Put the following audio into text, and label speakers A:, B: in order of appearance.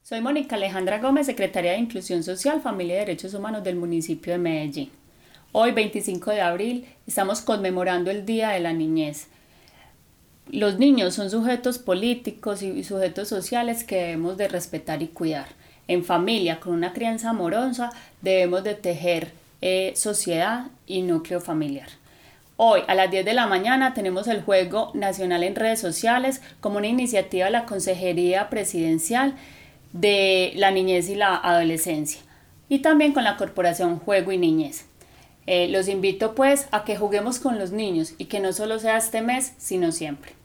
A: Soy Mónica Alejandra Gómez, secretaria de Inclusión Social, Familia y Derechos Humanos del municipio de Medellín. Hoy, 25 de abril, estamos conmemorando el Día de la Niñez. Los niños son sujetos políticos y sujetos sociales que debemos de respetar y cuidar. En familia, con una crianza amorosa, debemos de tejer sociedad y núcleo familiar. Hoy a las 10 de la mañana tenemos el Juego Nacional en redes sociales como una iniciativa de la Consejería Presidencial de la Niñez y la Adolescencia y también con la Corporación Juego y Niñez. Los invito pues a que juguemos con los niños y que no solo sea este mes, sino siempre.